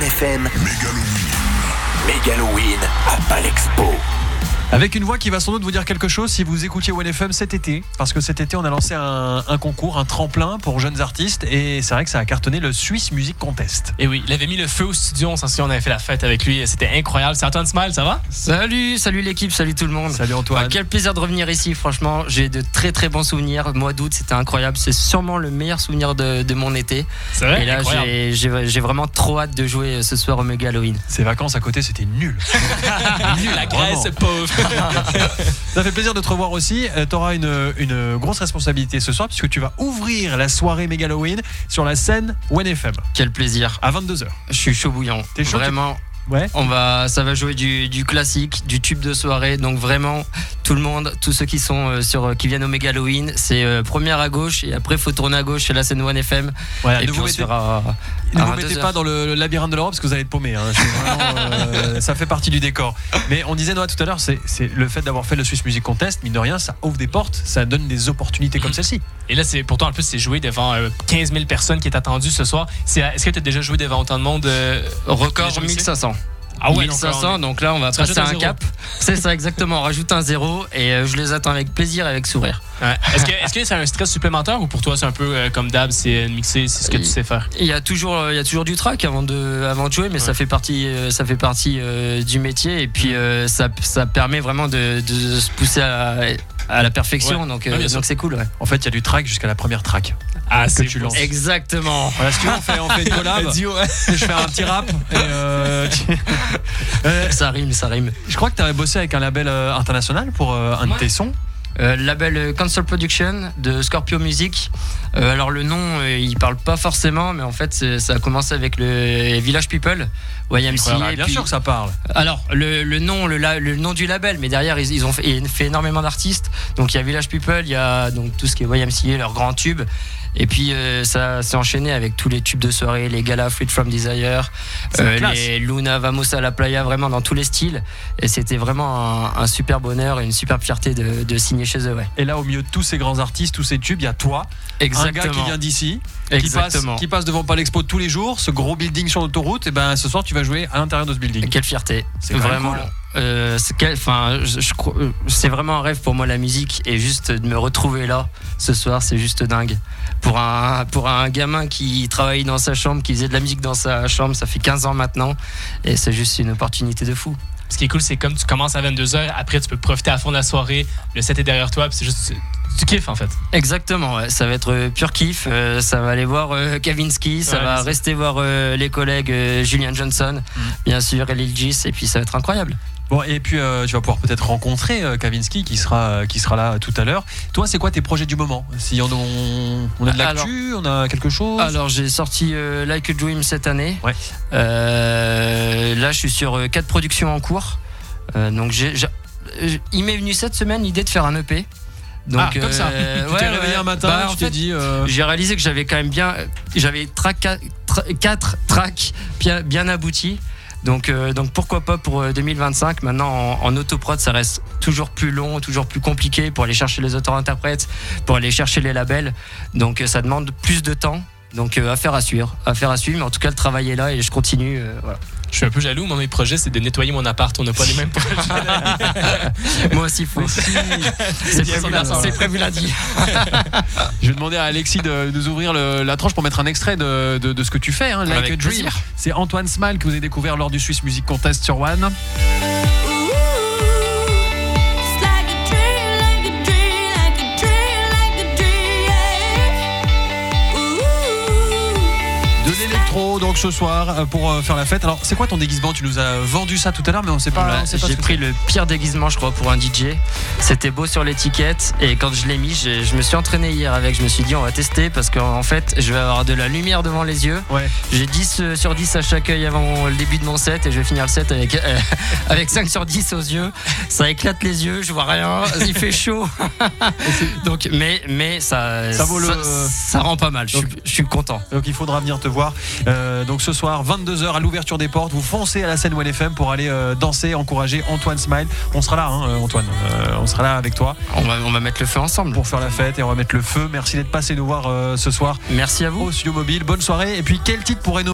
FM. Megalowin à Palexpo. Avec une voix qui va sans doute vous dire quelque chose si vous écoutiez OneFM cet été, parce que cet été on a lancé un concours, un tremplin pour jeunes artistes, et c'est vrai que ça a cartonné le Swiss Music Contest. Et oui, il avait mis le feu au studio, on s'en souvient, on avait fait la fête avec lui, c'était incroyable. C'est Antoine Smile, ça va? Salut l'équipe, salut tout le monde. Salut Antoine. Quel plaisir de revenir ici, franchement, j'ai de très très bons souvenirs. Mois d'août, c'était incroyable, c'est sûrement le meilleur souvenir de mon été. C'est vrai? Et là, incroyable. j'ai vraiment trop hâte de jouer ce soir au Megalowin. Ces vacances à côté c'était nul. La Grèce, pauvre. Ça fait plaisir de te revoir aussi. Tu auras une grosse responsabilité ce soir puisque tu vas ouvrir la soirée Megalowin sur la scène OneFM. Quel plaisir. À 22h. Je suis chaud bouillant. T'es chaud, vraiment. Ouais. Ça va jouer du classique, du tube de soirée. Donc vraiment, tout le monde, tous ceux qui sont qui viennent au Megalowin, c'est première à gauche et après faut tourner à gauche, c'est la scène OneFM. Ouais, et puis on se fera ne vous mettez pas dans le labyrinthe de l'Europe parce que vous allez être paumé. Ça fait partie du décor. Mais on disait Noah tout à l'heure, c'est le fait d'avoir fait le Swiss Music Contest, mine de rien, ça ouvre des portes, ça donne des opportunités comme celle-ci. Et là, pourtant, en plus, c'est joué devant 15 000 personnes qui est attendu ce soir. Est-ce que tu as déjà joué devant autant de monde? Record 1500. Ah ouais, 1500, donc là on va passer un cap. C'est ça exactement, on rajoute un zéro et je les attends avec plaisir et avec sourire. Ouais. Est-ce que c'est un stress supplémentaire ou pour toi c'est un peu comme d'hab, c'est mixer, c'est ce que tu sais faire? Il y a toujours du track avant de jouer, mais ça fait partie du métier et puis ça permet vraiment de se pousser à la perfection, donc c'est cool. Ouais. En fait, il y a du track jusqu'à la première track. Ah, que tu lances. Exactement. Voilà, si tu veux, on fait une collab. Je fais un petit rap. Ça rime. Je crois que tu avais bossé avec un label international pour un de tes sons. Label Cancel Production de Scorpio Music. Alors le nom, il parle pas forcément, mais en fait ça a commencé avec le Village People, YMCA. Bien sûr que ça parle. Alors le nom du label, mais derrière ils ont fait énormément d'artistes. Donc il y a Village People, il y a donc tout ce qui est YMCA, leurs grands tubes. Et puis ça s'est enchaîné avec tous les tubes de soirée, les galas Freed From Desire, les Luna, Vamos à la Playa, vraiment dans tous les styles. Et c'était vraiment un super bonheur et une super fierté de signer chez eux. Ouais. Et là, au milieu de tous ces grands artistes, tous ces tubes, il y a toi, exactement. Un gars qui vient d'ici, qui passe devant Palexpo tous les jours, ce gros building sur l'autoroute. Et ben ce soir, tu vas jouer à l'intérieur de ce building. Quelle fierté. C'est vraiment cool. C'est vraiment un rêve pour moi la musique, et juste de me retrouver là ce soir, c'est juste dingue. Pour un gamin qui travaille dans sa chambre, qui faisait de la musique dans sa chambre, ça fait 15 ans maintenant, et c'est juste une opportunité de fou. Ce qui est cool, c'est comme tu commences à 22h, après tu peux profiter à fond de la soirée, le set est derrière toi, puis c'est juste tu kiffes en fait. Exactement, ouais. Ça va être pur kiff. Ça va aller voir Kavinsky, ça va rester voir les collègues Julian Johnson, bien sûr, et Lil Gis, et puis ça va être incroyable. Bon, et puis tu vas pouvoir peut-être rencontrer Kavinsky qui sera là tout à l'heure. Toi, c'est quoi tes projets du moment? Si on a de l'actu, on a quelque chose? Alors, j'ai sorti Like a Dream cette année. Ouais. Là, je suis sur 4 productions en cours. Donc, il m'est venu cette semaine l'idée de faire un EP. Donc, comme ça. Tu t'es réveillé un matin, tu t'es dit. J'ai réalisé que j'avais quand même j'avais 4 tracks bien aboutis. Donc pourquoi pas pour 2025. Maintenant en autoprod, ça reste toujours plus long, toujours plus compliqué pour aller chercher les auteurs-interprètes, pour aller chercher les labels. Donc ça demande plus de temps. Donc affaire à suivre. Mais en tout cas le travail est là et je continue. Voilà. Je suis un peu jaloux, mon projet c'est de nettoyer mon appart, on n'a pas les mêmes projets. Moi aussi, faut. C'est prévu lundi. Je vais demander à Alexis de nous ouvrir la tranche pour mettre un extrait de ce que tu fais, Like a Dream. Plaisir. C'est Antoine Smile que vous avez découvert lors du Swiss Music Contest sur One. Donc ce soir pour faire la fête. Alors c'est quoi ton déguisement? Tu nous as vendu ça tout à l'heure mais on sait pas. J'ai pris le pire déguisement je crois pour un DJ. C'était beau sur l'étiquette et quand je l'ai mis, je me suis entraîné hier avec. Je me suis dit on va tester parce qu'en fait je vais avoir de la lumière devant les yeux. Ouais. J'ai 10 sur 10 à chaque œil avant le début de mon set et je vais finir le set avec 5 sur 10 aux yeux. Ça éclate les yeux, je vois rien, il fait chaud. Donc mais ça vaut ça rend pas mal. Je suis content. Donc il faudra venir te voir. Donc ce soir 22h à l'ouverture des portes, vous foncez à la scène OneFM pour aller danser, encourager Antoine Smile. On sera là Antoine, on sera là avec toi. On va mettre le feu ensemble pour faire la fête et on va mettre le feu. Merci d'être passé nous voir ce soir. Merci à vous au Studio Mobile. Bonne soirée et puis quel titre pourrait nous